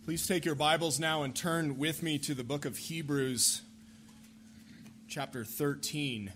Please take your Bibles now and turn with me to the book of Hebrews, chapter 13.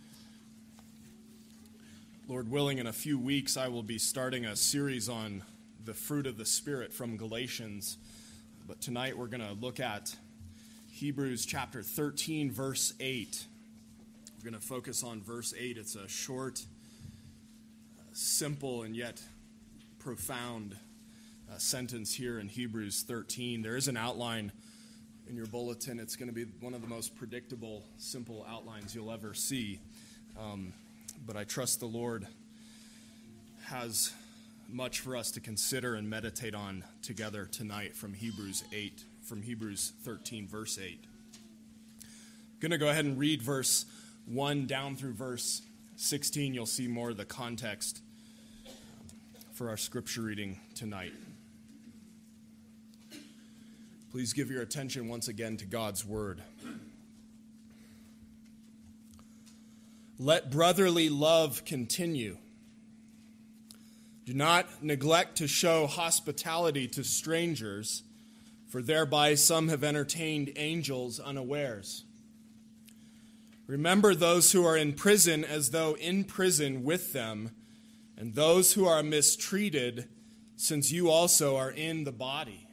Lord willing, in a few weeks, I will be starting a series on the fruit of the Spirit from Galatians. But tonight we're going to look at Hebrews chapter 13, verse 8. We're going to focus on verse 8. It's a short, simple, and yet profound sentence here in Hebrews 13. There is an outline in your bulletin. It's going to be one of the most predictable, simple outlines you'll ever see. But I trust the Lord has much for us to consider and meditate on together tonight from Hebrews 13, verse 8. I'm going to go ahead and read verse 1 down through verse 16. You'll see more of the context for our scripture reading tonight. Please give your attention once again to God's word. Let brotherly love continue. Do not neglect to show hospitality to strangers, for thereby some have entertained angels unawares. Remember those who are in prison as though in prison with them, and those who are mistreated, since you also are in the body.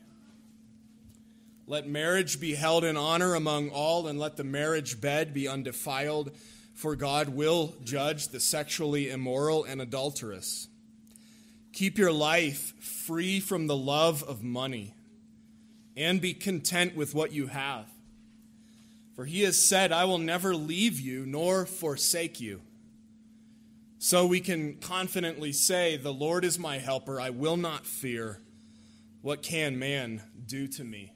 Let marriage be held in honor among all, and let the marriage bed be undefiled, for God will judge the sexually immoral and adulterous. Keep your life free from the love of money, and be content with what you have. For he has said, I will never leave you nor forsake you. So we can confidently say, the Lord is my helper, I will not fear. What can man do to me?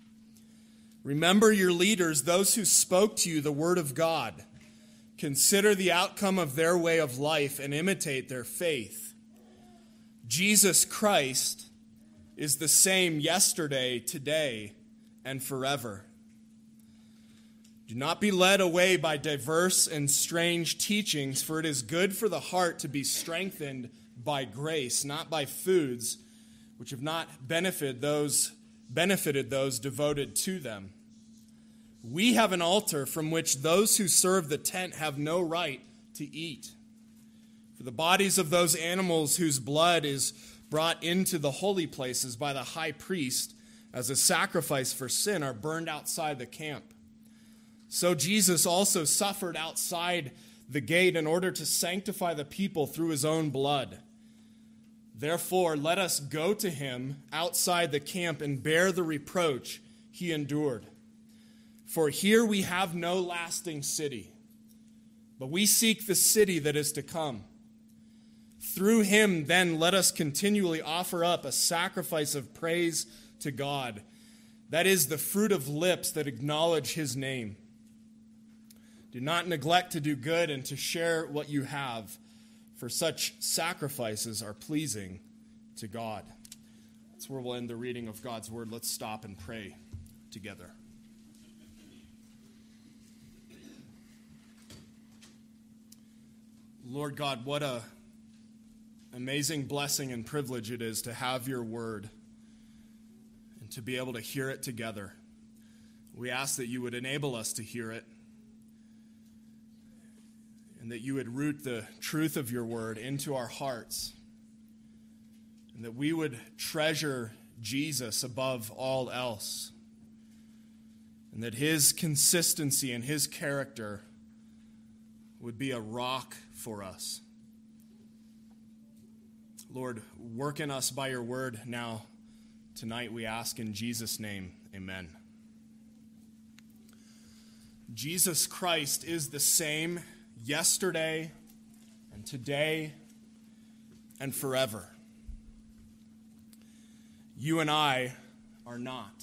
Remember your leaders, those who spoke to you the word of God. Consider the outcome of their way of life and imitate their faith. Jesus Christ is the same yesterday, today, and forever. Do not be led away by diverse and strange teachings, for it is good for the heart to be strengthened by grace, not by foods which have not benefited those devoted to them. We have an altar from which those who serve the tent have no right to eat. For the bodies of those animals whose blood is brought into the holy places by the high priest as a sacrifice for sin are burned outside the camp. So Jesus also suffered outside the gate in order to sanctify the people through his own blood. Therefore, let us go to him outside the camp and bear the reproach he endured. For here we have no lasting city, but we seek the city that is to come. Through him, then, let us continually offer up a sacrifice of praise to God. That is the fruit of lips that acknowledge his name. Do not neglect to do good and to share what you have, for such sacrifices are pleasing to God. That's where we'll end the reading of God's word. Let's stop and pray together. Lord God, what an amazing blessing and privilege it is to have your word and to be able to hear it together. We ask that you would enable us to hear it, and that you would root the truth of your word into our hearts, and that we would treasure Jesus above all else, and that his consistency and his character would be a rock for us. Lord, work in us by your word now, tonight, we ask in Jesus' name, amen. Jesus Christ is the same yesterday and today and forever. You and I are not.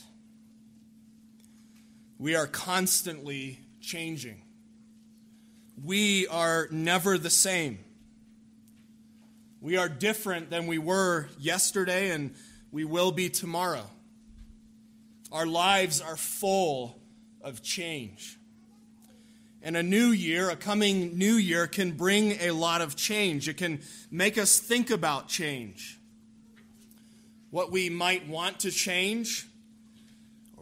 We are constantly changing. We are never the same. We are different than we were yesterday, and we will be tomorrow. Our lives are full of change. And a new year, a coming new year, can bring a lot of change. It can make us think about change. What we might want to change,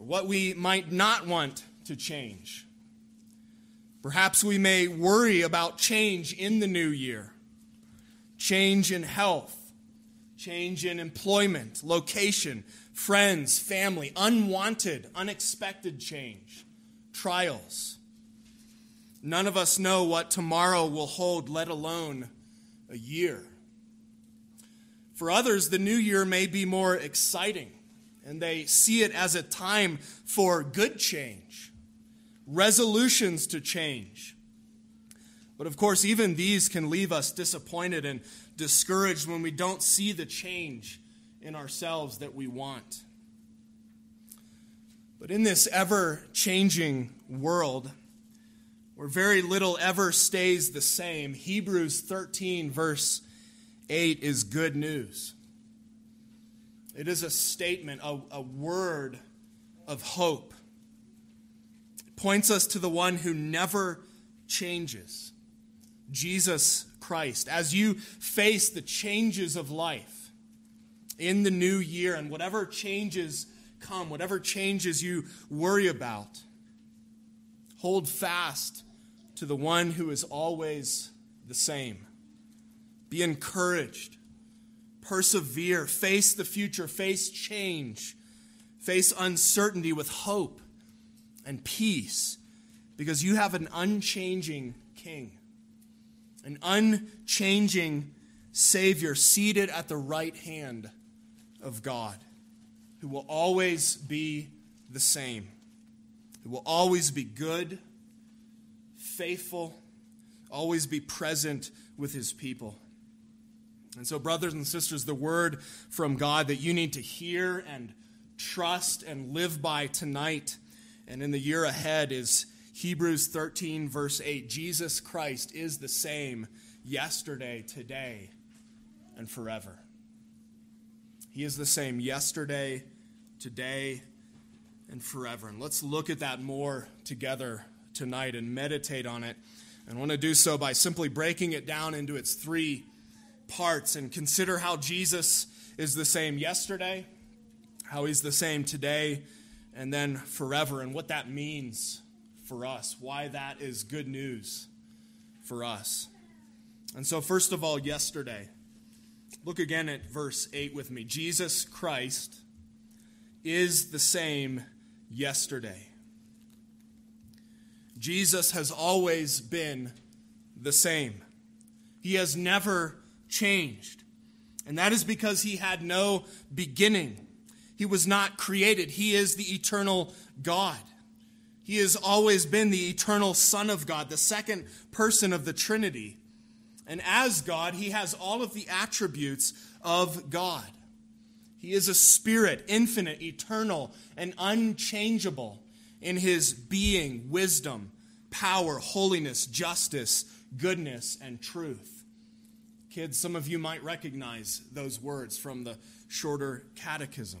what we might not want to change. Perhaps we may worry about change in the new year. Change in health, change in employment, location, friends, family, unwanted, unexpected change, trials. None of us know what tomorrow will hold, let alone a year. For others, the new year may be more exciting, and they see it as a time for good change, resolutions to change. But of course, even these can leave us disappointed and discouraged when we don't see the change in ourselves that we want. But in this ever-changing world, where very little ever stays the same, Hebrews 13, verse 8 is good news. It is a statement, a word of hope. It points us to the one who never changes, Jesus Christ. As you face the changes of life in the new year, and whatever changes come, whatever changes you worry about, hold fast to the one who is always the same. Be encouraged. Persevere. Face the future. Face change. Face uncertainty with hope and peace, because you have an unchanging King, an unchanging Savior seated at the right hand of God, who will always be the same, who will always be good, faithful, always be present with his people. And so, brothers and sisters, the word from God that you need to hear and trust and live by tonight and in the year ahead is Hebrews 13, verse 8. Jesus Christ is the same yesterday, today, and forever. He is the same yesterday, today, and forever. And let's look at that more together tonight and meditate on it. And I want to do so by simply breaking it down into its three parts and consider how Jesus is the same yesterday, how he's the same today, and then forever, and what that means for us, why that is good news for us. And so first of all, yesterday, look again at verse 8 with me. Jesus Christ is the same yesterday. Jesus has always been the same. He has never changed. And that is because he had no beginning. He was not created. He is the eternal God. He has always been the eternal Son of God, the second person of the Trinity. And as God, he has all of the attributes of God. He is a spirit, infinite, eternal, and unchangeable in his being, wisdom, power, holiness, justice, goodness, and truth. Kids, some of you might recognize those words from the shorter catechism.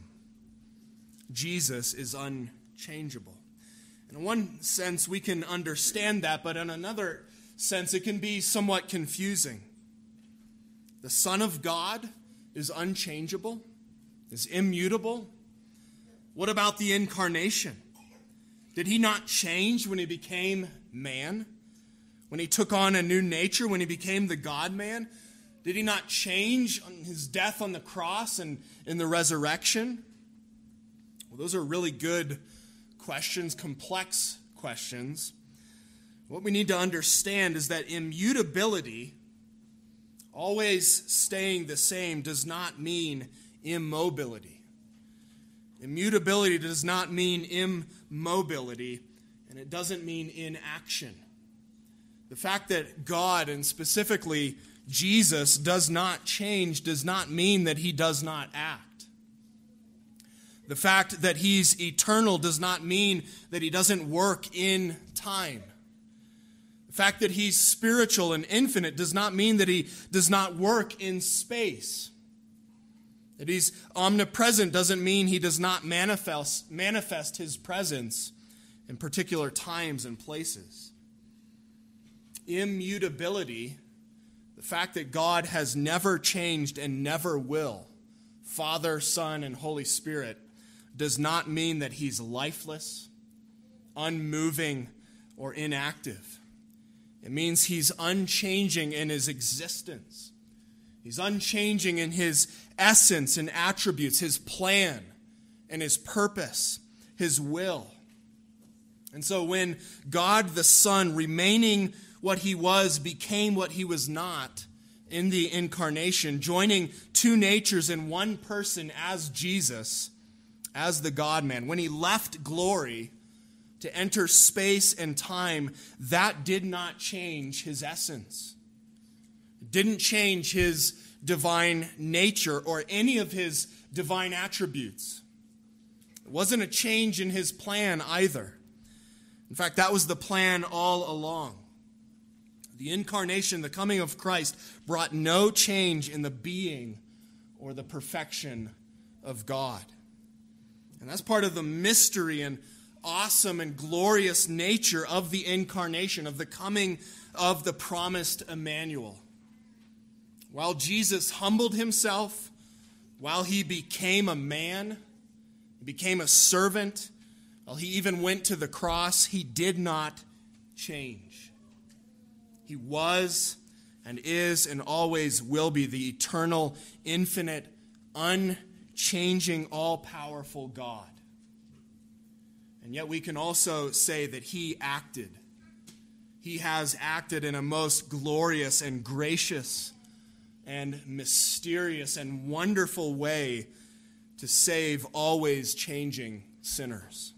Jesus is unchangeable. In one sense, we can understand that, but in another sense, it can be somewhat confusing. The Son of God is unchangeable, is immutable. What about the incarnation? Did he not change when he became man? When he took on a new nature, when he became the God-man? Did he not change on his death on the cross and in the resurrection? Well, those are really good questions, complex questions. What we need to understand is that immutability, always staying the same, does not mean immobility. Immutability does not mean immobility, and it doesn't mean inaction. The fact that God, and specifically Jesus, does not change does not mean that he does not act. The fact that he's eternal does not mean that he doesn't work in time. The fact that he's spiritual and infinite does not mean that he does not work in space. That he's omnipresent doesn't mean he does not manifest his presence in particular times and places. Immutability, the fact that God has never changed and never will, Father, Son, and Holy Spirit, does not mean that he's lifeless, unmoving, or inactive. It means he's unchanging in his existence. He's unchanging in his essence and attributes, his plan and his purpose, his will. And so when God the Son, remaining what he was, became what he was not in the incarnation, joining two natures in one person as Jesus, as the God-man, when he left glory to enter space and time, that did not change his essence. It didn't change his divine nature or any of his divine attributes. It wasn't a change in his plan either. In fact, that was the plan all along. The incarnation, the coming of Christ, brought no change in the being or the perfection of God. And that's part of the mystery and awesome and glorious nature of the incarnation, of the coming of the promised Emmanuel. While Jesus humbled himself, while he became a man, he became a servant, while he even went to the cross, he did not change. He was and is and always will be the eternal, infinite, unchanging, all-powerful God. And yet we can also say that he acted. He has acted in a most glorious and gracious and mysterious and wonderful way to save always changing sinners.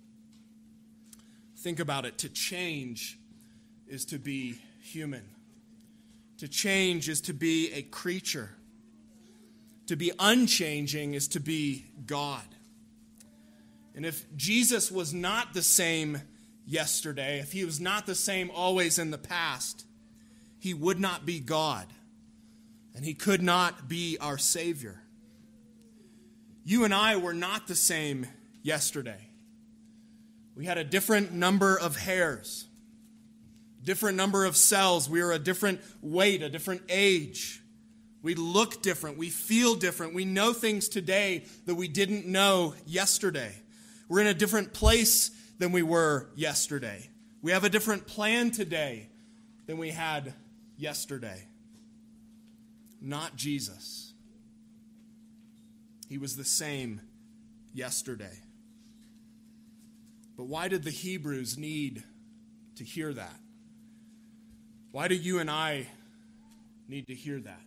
Think about it. To change is to be human. To change is to be a creature. To be unchanging is to be God. And if Jesus was not the same yesterday, if he was not the same always in the past, he would not be God. And he could not be our Savior. You and I were not the same yesterday. We had a different number of hairs, different number of cells. We were a different weight, a different age. We look different. We feel different. We know things today that we didn't know yesterday. We're in a different place than we were yesterday. We have a different plan today than we had yesterday. Not Jesus. He was the same yesterday. But why did the Hebrews need to hear that? Why do you and I need to hear that?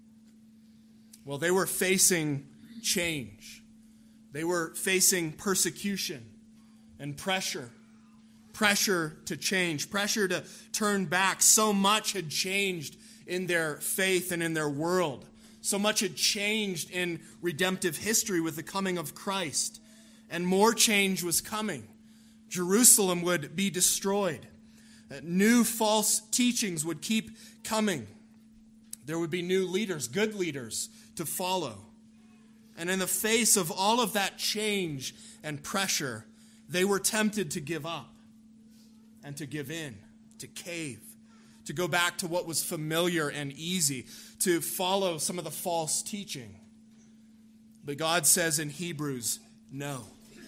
Well, they were facing change. They were facing persecution and pressure. Pressure to change. Pressure to turn back. So much had changed in their faith and in their world. So much had changed in redemptive history with the coming of Christ. And more change was coming. Jerusalem would be destroyed. New false teachings would keep coming. There would be new leaders, good leaders, to follow. And in the face of all of that change and pressure, they were tempted to give up and to give in, to cave, to go back to what was familiar and easy, to follow some of the false teaching. But God says in Hebrews, no,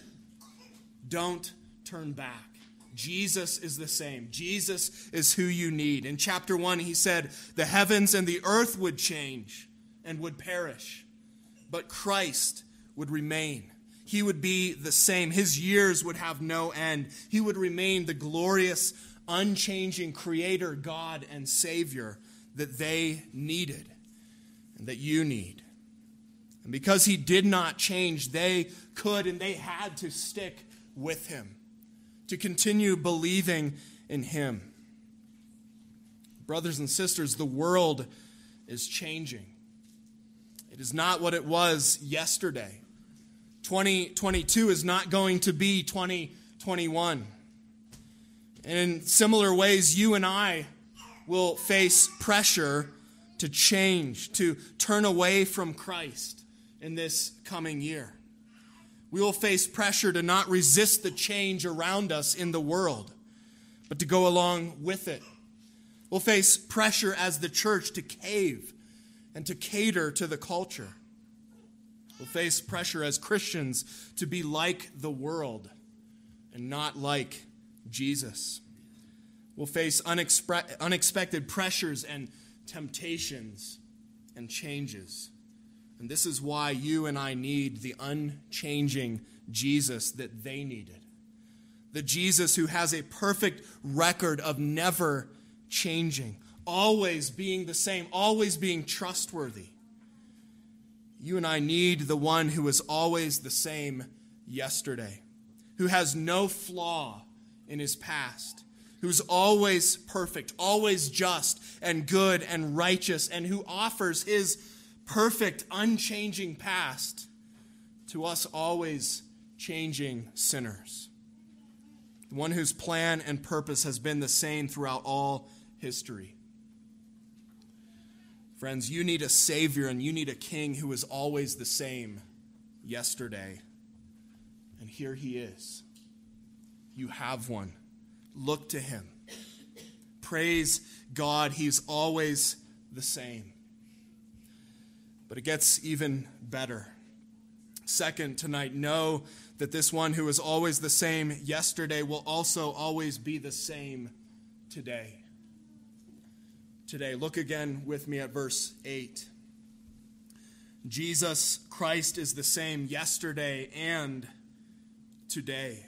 don't turn back. Jesus is the same. Jesus is who you need. In chapter 1, he said, the heavens and the earth would change and would perish, but Christ would remain. He would be the same. His years would have no end. He would remain the glorious, unchanging Creator, God, and Savior that they needed and that you need. And because he did not change, they could and they had to stick with him, to continue believing in him. Brothers and sisters, the world is changing. It is not what it was yesterday. 2022 is not going to be 2021. And in similar ways, you and I will face pressure to change, to turn away from Christ in this coming year. We will face pressure to not resist the change around us in the world, but to go along with it. We'll face pressure as the church to cave and to cater to the culture. We'll face pressure as Christians to be like the world and not like Jesus. We'll face unexpected pressures and temptations and changes. And this is why you and I need the unchanging Jesus that they needed. The Jesus who has a perfect record of never changing, always being the same, always being trustworthy. You and I need the one who is always the same yesterday, who has no flaw in his past, who's always perfect, always just and good and righteous, and who offers his perfect, unchanging past to us always changing sinners. The one whose plan and purpose has been the same throughout all history. Friends, you need a Savior and you need a King who is always the same yesterday. And here he is. You have one. Look to him. Praise God, he's always the same. But it gets even better. Second, tonight, know that this one who is always the same yesterday will also always be the same today. Today, look again with me at verse 8. Jesus Christ is the same yesterday and today.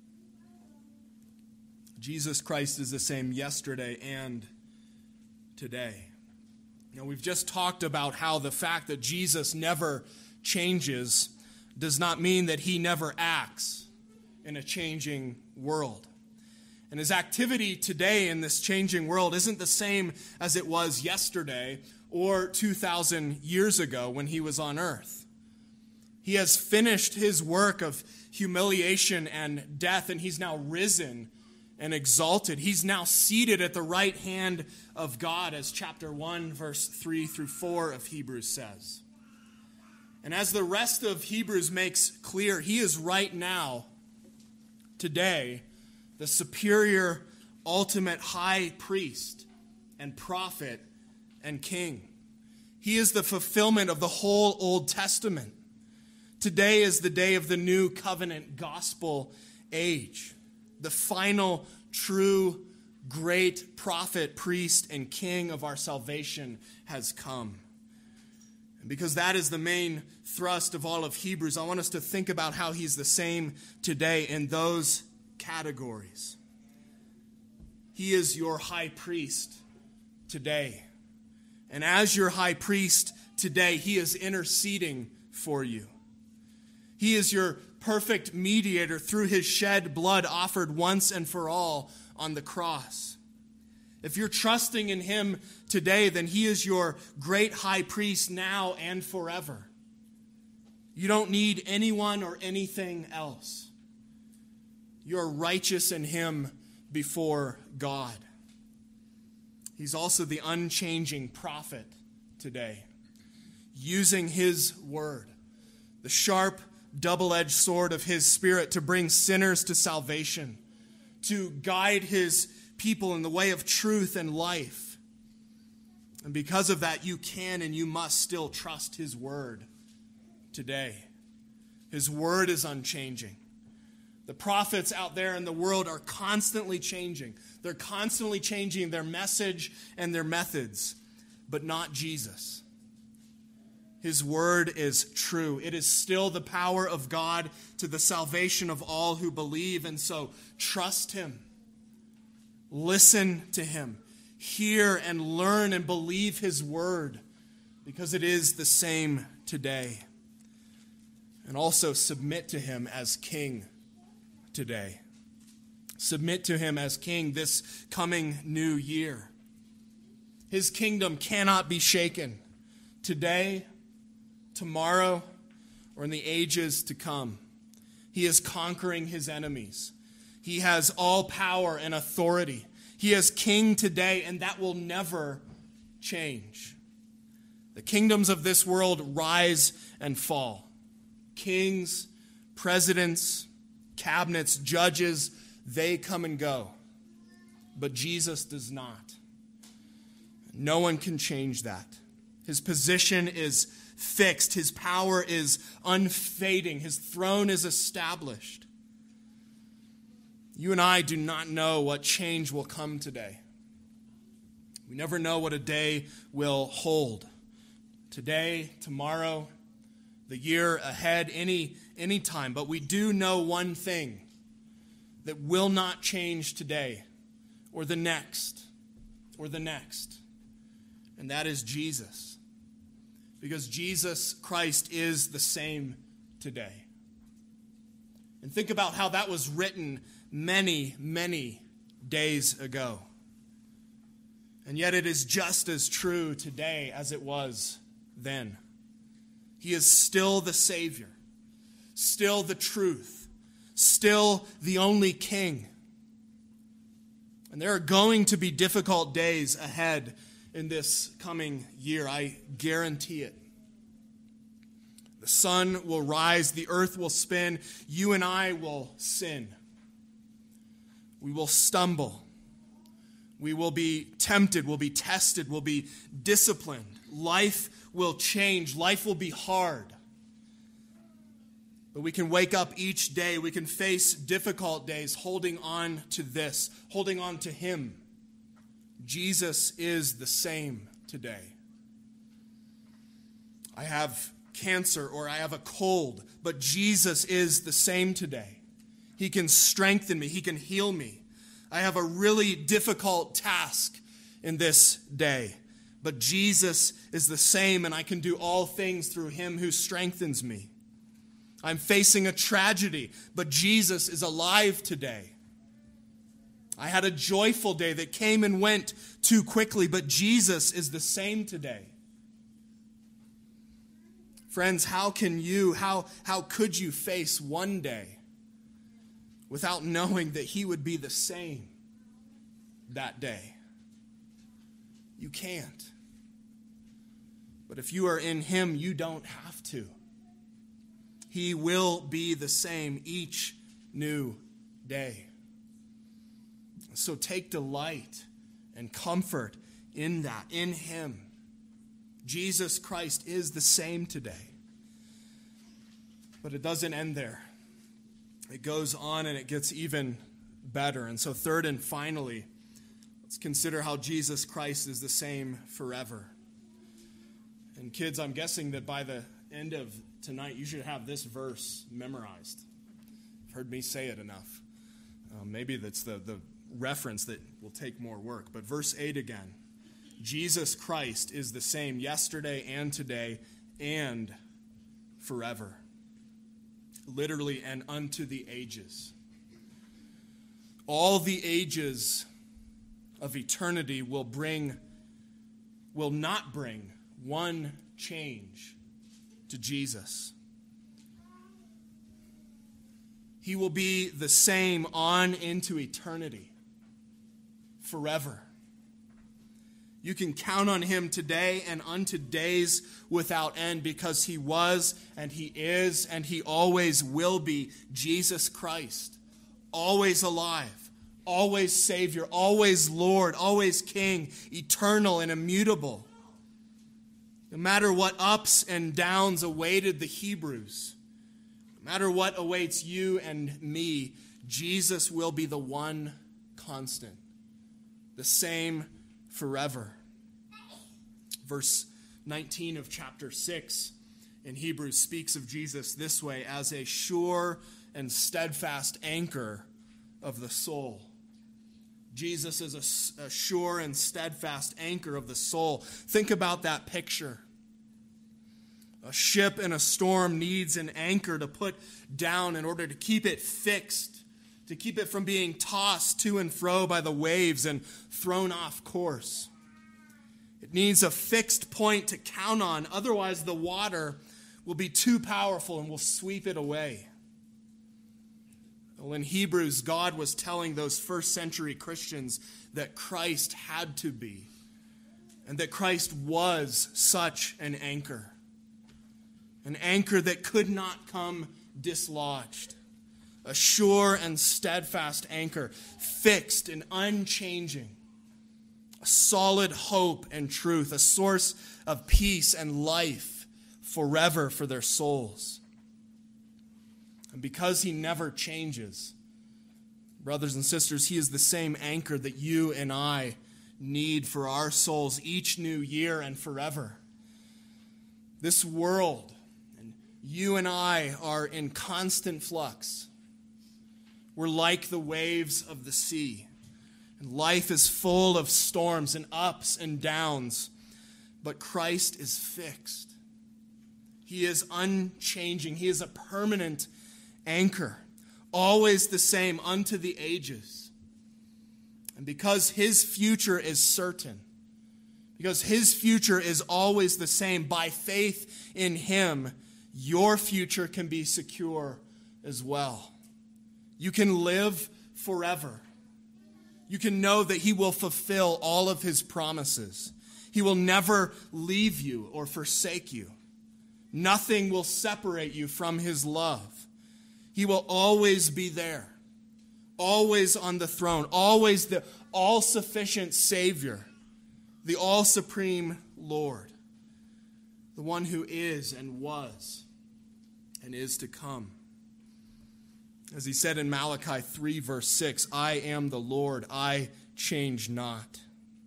Jesus Christ is the same yesterday and today. You know, we've just talked about how the fact that Jesus never changes does not mean that he never acts in a changing world. And his activity today in this changing world isn't the same as it was yesterday or 2,000 years ago when he was on earth. He has finished his work of humiliation and death, and he's now risen and exalted. He's now seated at the right hand of God, as chapter 1, verse 3 through 4 of Hebrews says. And as the rest of Hebrews makes clear, he is right now, today, the superior, ultimate high priest and prophet and king. He is the fulfillment of the whole Old Testament. Today is the day of the new covenant gospel age. The final, true, great prophet, priest, and king of our salvation has come. And because that is the main thrust of all of Hebrews, I want us to think about how he's the same today in those categories. He is your high priest today. And as your high priest today, he is interceding for you. He is your perfect mediator through his shed blood offered once and for all on the cross. If you're trusting in him today, then he is your great high priest now and forever. You don't need anyone or anything else. You're righteous in him before God. He's also the unchanging prophet today, using his word, the sharp, double-edged sword of his Spirit to bring sinners to salvation, to guide his people in the way of truth and life. And because of that, you can and you must still trust his word today. His word is unchanging. The prophets out there in the world are constantly changing. They're constantly changing their message and their methods, but not Jesus. His word is true. It is still the power of God to the salvation of all who believe. And so trust him. Listen to him. Hear and learn and believe his word, because it is the same today. And also submit to him as king today. Submit to him as king this coming new year. His kingdom cannot be shaken today, tomorrow, or in the ages to come. He is conquering his enemies. He has all power and authority. He is king today, and that will never change. The kingdoms of this world rise and fall. Kings, presidents, cabinets, judges, they come and go. But Jesus does not. No one can change that. His position is fixed. His power is unfading. His throne is established. You and I do not know what change will come today. We never know what a day will hold. Today, tomorrow, the year ahead, any time. But we do know one thing that will not change today or the next or the next. And that is Jesus. Because Jesus Christ is the same today. And think about how that was written many, many days ago. And yet it is just as true today as it was then. He is still the Savior, still the truth, still the only King. And there are going to be difficult days ahead in this coming year. I guarantee it. The sun will rise, the earth will spin, you and I will sin. We will stumble. We will be tempted, we'll be tested, we'll be disciplined. Life will change. Life will be hard. But we can wake up each day, we can face difficult days holding on to this, holding on to Him. Jesus is the same today. I have cancer or I have a cold, but Jesus is the same today. He can strengthen me. He can heal me. I have a really difficult task in this day, but Jesus is the same, and I can do all things through Him who strengthens me. I'm facing a tragedy, but Jesus is alive today. I had a joyful day that came and went too quickly, but Jesus is the same today. Friends, how could you face one day without knowing that He would be the same that day? You can't. But if you are in Him, you don't have to. He will be the same each new day. So take delight and comfort in that, in Him. Jesus Christ is the same today. But it doesn't end there. It goes on and it gets even better. And so third and finally, let's consider how Jesus Christ is the same forever. And kids, I'm guessing that by the end of tonight, you should have this verse memorized. You've heard me say it enough. Maybe that's the reference that will take more work. But verse 8 again. Jesus Christ is the same yesterday and today and forever. Literally, and unto the ages. All the ages of eternity will not bring one change to Jesus. He will be the same on into eternity, forever. You can count on Him today and unto days without end, because He was and He is and He always will be Jesus Christ. Always alive, always Savior, always Lord, always King, eternal and immutable. No matter what ups and downs awaited the Hebrews, no matter what awaits you and me, Jesus will be the one constant, the same forever. Verse 19 of chapter 6 in Hebrews speaks of Jesus this way: as a sure and steadfast anchor of the soul. Jesus is a sure and steadfast anchor of the soul. Think about that picture. A ship in a storm needs an anchor to put down in order to keep it fixed, to keep it from being tossed to and fro by the waves and thrown off course. It needs a fixed point to count on, otherwise the water will be too powerful and will sweep it away. Well, in Hebrews, God was telling those first century Christians that Christ had to be, and that Christ was such an anchor that could not come dislodged, a sure and steadfast anchor, fixed and unchanging, a solid hope and truth, a source of peace and life forever for their souls. And because he never changes, brothers and sisters, he is the same anchor that you and I need for our souls each new year and forever. This world, and you and I are in constant flux. We're like the waves of the sea. And life is full of storms and ups and downs. But Christ is fixed. He is unchanging. He is a permanent anchor, always the same unto the ages. And because his future is certain, because his future is always the same, by faith in him, your future can be secure as well. You can live forever. You can know that he will fulfill all of his promises. He will never leave you or forsake you. Nothing will separate you from his love. He will always be there, always on the throne, always the all-sufficient Savior, the all-supreme Lord, the one who is and was and is to come. As he said in Malachi 3, verse 6, I am the Lord, I change not.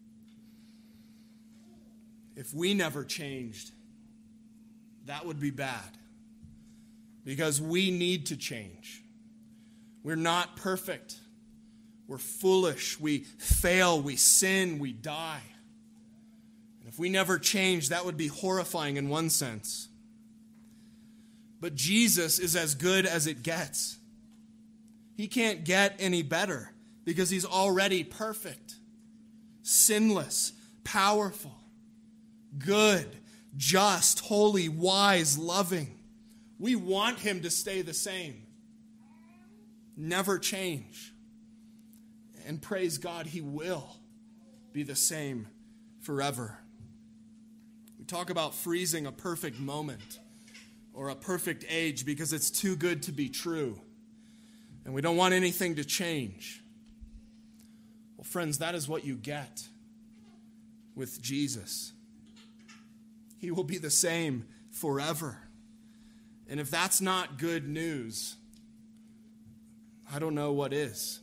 If we never changed, that would be bad, because we need to change. We're not perfect. We're foolish. We fail. We sin. We die. And if we never change, that would be horrifying in one sense. But Jesus is as good as it gets. He can't get any better because he's already perfect, sinless, powerful, good, just, holy, wise, loving. We want him to stay the same, never change. And praise God, he will be the same forever. We talk about freezing a perfect moment or a perfect age because it's too good to be true. And we don't want anything to change. Well, friends, that is what you get with Jesus. He will be the same forever. And if that's not good news, I don't know what is.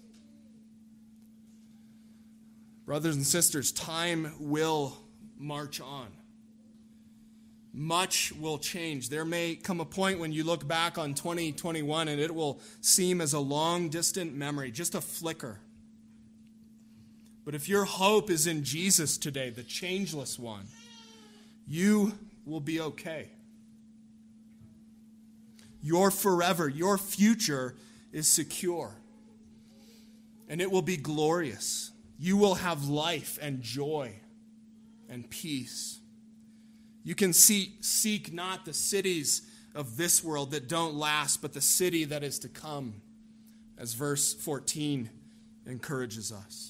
Brothers and sisters, time will march on. Much will change. There may come a point when you look back on 2021 and it will seem as a long, distant memory, just a flicker. But if your hope is in Jesus today, the changeless one, you will be okay. Your forever, your future is secure. And it will be glorious. You will have life and joy and peace. You can seek not the cities of this world that don't last, but the city that is to come, as verse 14 encourages us.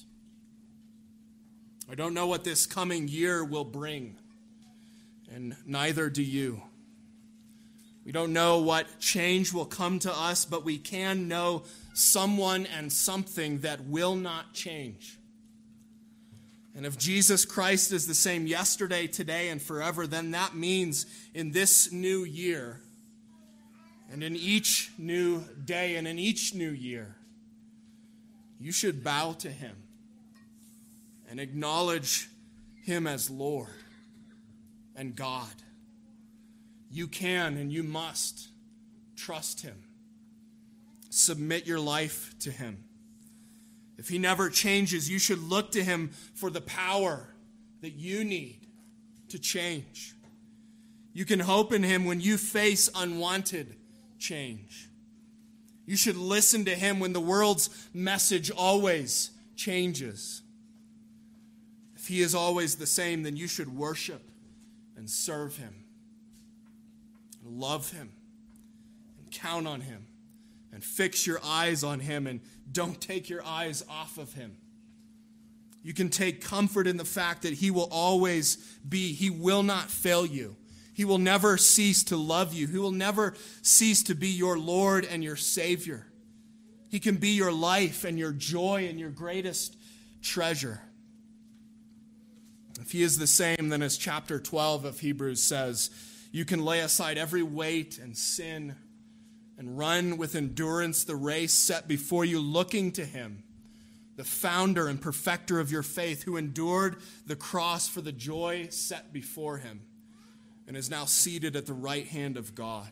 I don't know what this coming year will bring, and neither do you. We don't know what change will come to us, but we can know someone and something that will not change. And if Jesus Christ is the same yesterday, today, and forever, then that means in this new year, and in each new day, and in each new year, you should bow to him and acknowledge him as Lord and God. You can and you must trust him. Submit your life to him. If he never changes, you should look to him for the power that you need to change. You can hope in him when you face unwanted change. You should listen to him when the world's message always changes. If he is always the same, then you should worship and serve him, and love him, and count on him, and fix your eyes on him, and don't take your eyes off of him. You can take comfort in the fact that he will always be. He will not fail you. He will never cease to love you. He will never cease to be your Lord and your Savior. He can be your life and your joy and your greatest treasure. If he is the same, then as chapter 12 of Hebrews says, you can lay aside every weight and sin and run with endurance the race set before you, looking to him, the founder and perfecter of your faith, who endured the cross for the joy set before him and is now seated at the right hand of God.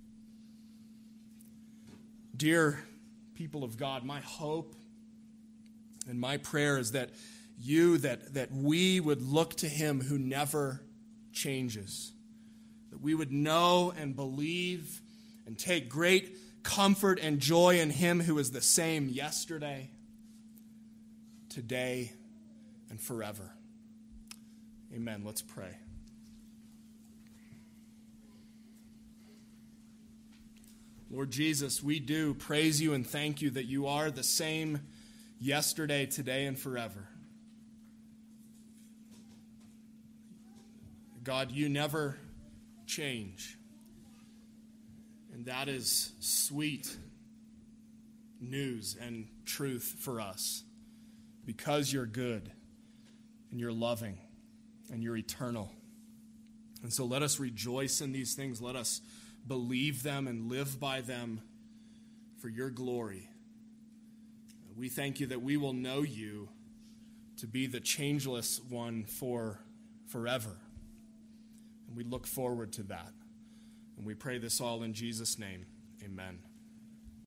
Dear people of God, my hope and my prayer is that we would look to him who never changes, that we would know and believe and take great comfort and joy in him who is the same yesterday, today, and forever. Amen. Let's pray. Lord Jesus, we do praise you and thank you that you are the same yesterday, today, and forever. God, you never change. And that is sweet news and truth for us, because you're good and you're loving and you're eternal. And so let us rejoice in these things. Let us believe them and live by them for your glory. We thank you that we will know you to be the changeless one forever. And we look forward to that. And we pray this all in Jesus' name. Amen.